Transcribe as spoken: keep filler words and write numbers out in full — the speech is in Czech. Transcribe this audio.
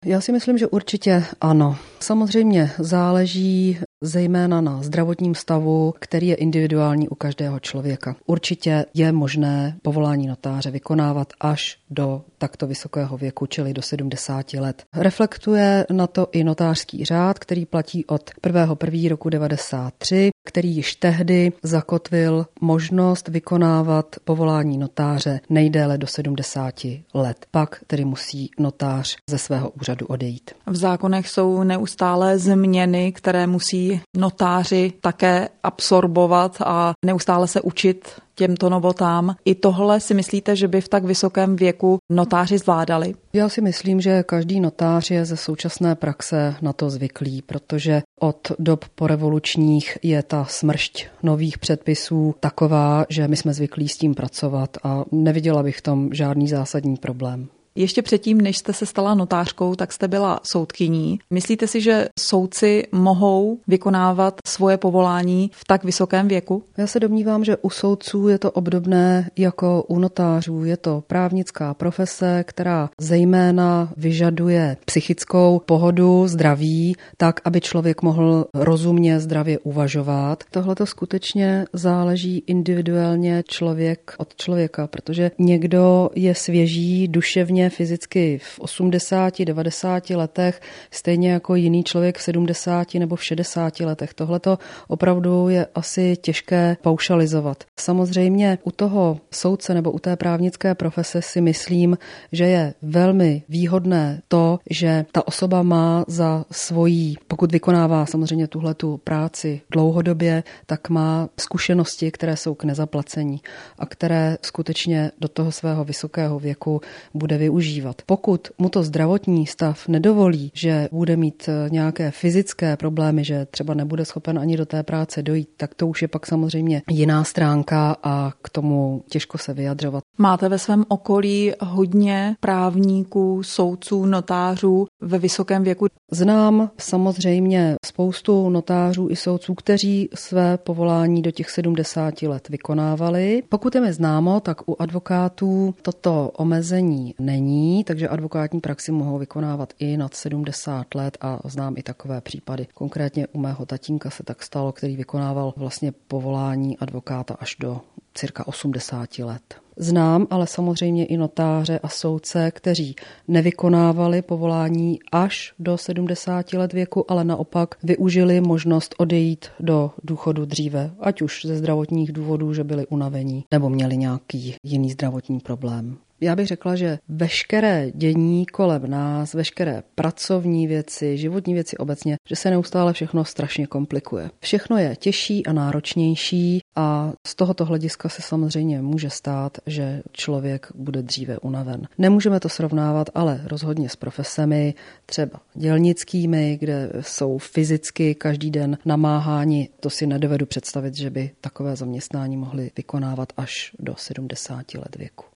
Já si myslím, že určitě ano. Samozřejmě záleží zejména na zdravotním stavu, který je individuální u každého člověka. Určitě je možné povolání notáře vykonávat až do takto vysokého věku, čili do sedmdesáti let. Reflektuje na to i notářský řád, který platí od prvního prvního roku devadesát tři, který již tehdy zakotvil možnost vykonávat povolání notáře nejdéle do sedmdesáti let. Pak tedy musí notář ze svého úřadu odejít. V zákonech jsou neustále změny, které musí notáři také absorbovat a neustále se učit těmto novotám. I tohle si myslíte, že by v tak vysokém věku notáři zvládali? Já si myslím, že každý notář je ze současné praxe na to zvyklý, protože od dob porevolučních je ta smršť nových předpisů taková, že my jsme zvyklí s tím pracovat a neviděla bych v tom žádný zásadní problém. Ještě předtím, než jste se stala notářkou, tak jste byla soudkyní. Myslíte si, že soudci mohou vykonávat svoje povolání v tak vysokém věku? Já se domnívám, že u soudců je to obdobné jako u notářů. Je to právnická profese, která zejména vyžaduje psychickou pohodu, zdraví, tak, aby člověk mohl rozumně, zdravě uvažovat. Tohle to skutečně záleží individuálně člověk od člověka, protože někdo je svěží duševně, fyzicky v osmdesáti, devadesáti letech, stejně jako jiný člověk v sedmdesáti nebo v šedesáti letech. Tohle to opravdu je asi těžké paušalizovat. Samozřejmě u toho soudce nebo u té právnické profese si myslím, že je velmi výhodné to, že ta osoba má za svojí, pokud vykonává samozřejmě tuhletu práci dlouhodobě, tak má zkušenosti, které jsou k nezaplacení a které skutečně do toho svého vysokého věku bude využívat. Užívat. Pokud mu to zdravotní stav nedovolí, že bude mít nějaké fyzické problémy, že třeba nebude schopen ani do té práce dojít, tak to už je pak samozřejmě jiná stránka a k tomu těžko se vyjadřovat. Máte ve svém okolí hodně právníků, soudců, notářů ve vysokém věku? Znám samozřejmě spoustu notářů i soudců, kteří své povolání do těch sedmdesáti let vykonávali. Pokud je mi známo, tak u advokátů toto omezení není, takže advokátní praxi mohou vykonávat i nad sedmdesát let a znám i takové případy. Konkrétně u mého tatínka se tak stalo, který vykonával vlastně povolání advokáta až do cirka osmdesáti let. Znám ale samozřejmě i notáře a soudce, kteří nevykonávali povolání až do sedmdesáti let věku, ale naopak využili možnost odejít do důchodu dříve, ať už ze zdravotních důvodů, že byli unavení nebo měli nějaký jiný zdravotní problém. Já bych řekla, že veškeré dění kolem nás, veškeré pracovní věci, životní věci obecně, že se neustále všechno strašně komplikuje. Všechno je těžší a náročnější a z tohoto hlediska se samozřejmě může stát, že člověk bude dříve unaven. Nemůžeme to srovnávat, ale rozhodně s profesemi, třeba dělnickými, kde jsou fyzicky každý den namáháni. To si nedovedu představit, že by takové zaměstnání mohli vykonávat až do sedmdesáti let věku.